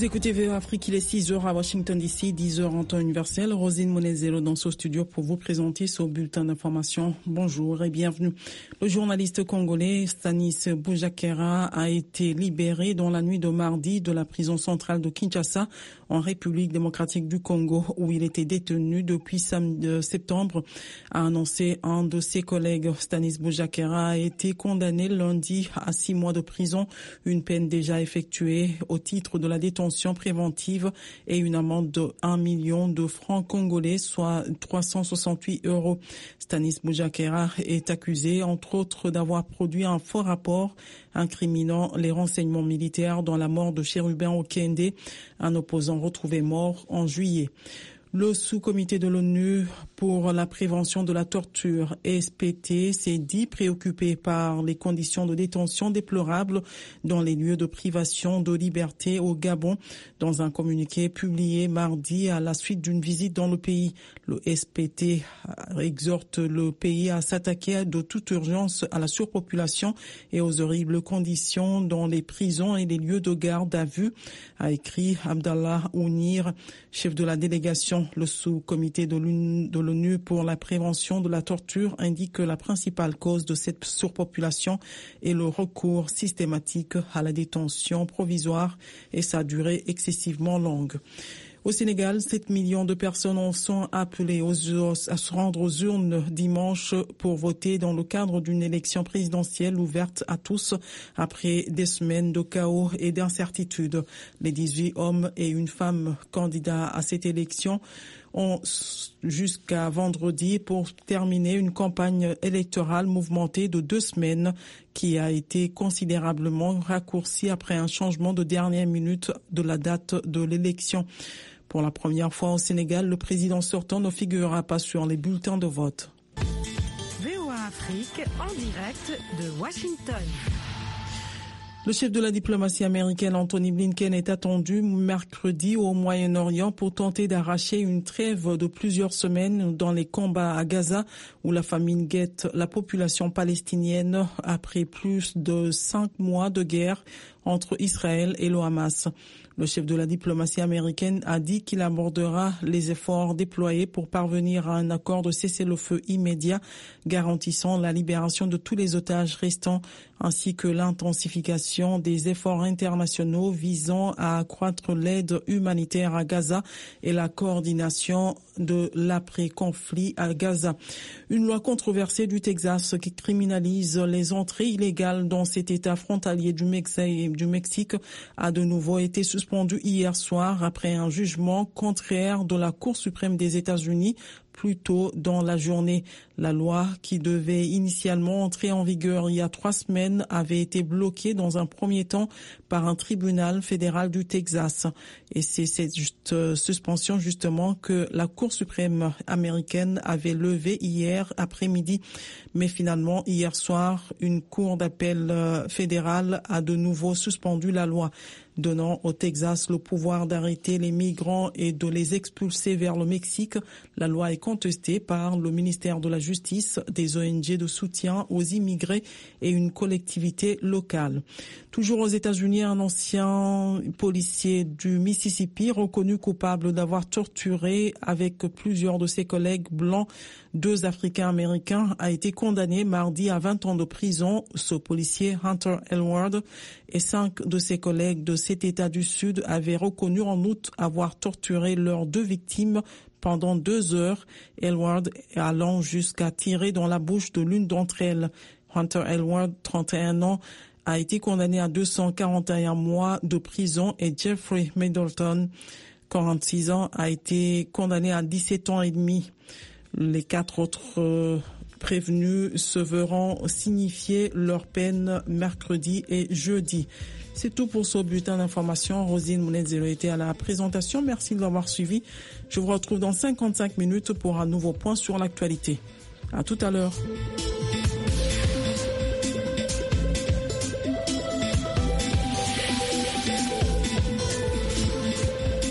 Vous écoutez VOA Afrique, il est 6h à Washington DC, 10h en temps universel. Rosine Monezero dans ce studio pour vous présenter ce bulletin d'information. Bonjour et bienvenue. Le journaliste congolais Stanis Boujakera a été libéré dans la nuit de mardi de la prison centrale de Kinshasa en République démocratique du Congo où il était détenu depuis septembre, a annoncé un de ses collègues. Stanis Boujakera a été condamné lundi à 6 mois de prison, une peine déjà effectuée au titre de la détention préventive et une amende de 1 million de francs congolais, soit 368 €. Stanis Boujakera est accusé, entre autres, d'avoir produit un faux rapport incriminant les renseignements militaires dans la mort de Chérubin Okende, un opposant retrouvé mort en juillet. Le sous-comité de l'ONU pour la prévention de la torture, SPT, s'est dit préoccupé par les conditions de détention déplorables dans les lieux de privation de liberté au Gabon. Dans un communiqué publié mardi à la suite d'une visite dans le pays, le SPT exhorte le pays à s'attaquer de toute urgence à la surpopulation et aux horribles conditions dans les prisons et les lieux de garde à vue, a écrit Abdallah Ounir, chef de la délégation. Le sous-comité de l'ONU pour la prévention de la torture indique que la principale cause de cette surpopulation est le recours systématique à la détention provisoire et sa durée excessivement longue. Au Sénégal, 7 millions de personnes sont appelées à se rendre aux urnes dimanche pour voter dans le cadre d'une élection présidentielle ouverte à tous après des semaines de chaos et d'incertitude. Les 18 hommes et une femme candidats à cette élection ont jusqu'à vendredi pour terminer une campagne électorale mouvementée de 2 semaines qui a été considérablement raccourcie après un changement de dernière minute de la date de l'élection. Pour la première fois au Sénégal, le président sortant ne figurera pas sur les bulletins de vote. VOA Afrique en direct de Washington. Le chef de la diplomatie américaine, Anthony Blinken, est attendu mercredi au Moyen-Orient pour tenter d'arracher une trêve de plusieurs semaines dans les combats à Gaza, où la famine guette la population palestinienne après plus de 5 mois de guerre entre Israël et le Hamas. Le chef de la diplomatie américaine a dit qu'il abordera les efforts déployés pour parvenir à un accord de cessez-le-feu immédiat garantissant la libération de tous les otages restants ainsi que l'intensification des efforts internationaux visant à accroître l'aide humanitaire à Gaza et la coordination de l'après-conflit à Gaza. Une loi controversée du Texas qui criminalise les entrées illégales dans cet État frontalier du Mexique a de nouveau été suspendue hier soir après un jugement contraire de la Cour suprême des États-Unis plus tôt dans la journée. La loi, qui devait initialement entrer en vigueur il y a 3 semaines, avait été bloquée dans un premier temps par un tribunal fédéral du Texas. Et c'est cette suspension justement que la Cour suprême américaine avait levée hier après-midi. Mais finalement, hier soir, une cour d'appel fédérale a de nouveau suspendu la loi, donnant au Texas le pouvoir d'arrêter les migrants et de les expulser vers le Mexique. La loi est contestée par le ministère de la Justice, des ONG de soutien aux immigrés et une collectivité locale. Toujours aux États-Unis, un ancien policier du Mississippi reconnu coupable d'avoir torturé avec plusieurs de ses collègues blancs 2 Africains-Américains a été condamné mardi à 20 ans de prison. Ce policier, Hunter Elward, et 5 de ses collègues de cet État du Sud avaient reconnu en août avoir torturé leurs 2 victimes pendant 2 heures, Elward allant jusqu'à tirer dans la bouche de l'une d'entre elles. Hunter Elward, 31 ans, a été condamné à 241 mois de prison et Jeffrey Middleton, 46 ans, a été condamné à 17 ans et demi. Les 4 autres prévenus se verront signifier leur peine mercredi et jeudi. C'est tout pour ce bulletin d'information. Rosine Monezero était à la présentation. Merci de l'avoir suivi. Je vous retrouve dans 55 minutes pour un nouveau point sur l'actualité. À tout à l'heure.